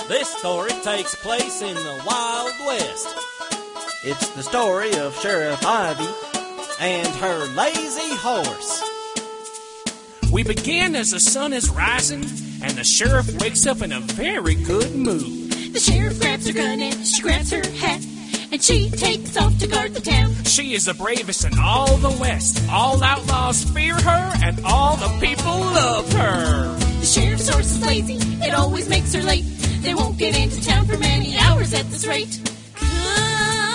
This story takes place in the Wild West. It's the story of Sheriff Ivy and her lazy horse. We begin as the sun is rising, and the sheriff wakes up in a very good mood. The sheriff grabs her gun and she grabs her hat, and she takes off to guard the town. She is the bravest in all the West. All outlaws fear her, and all the people love her. The sheriff's horse is lazy, it always makes her late. They won't get into town for many hours at this rate. Come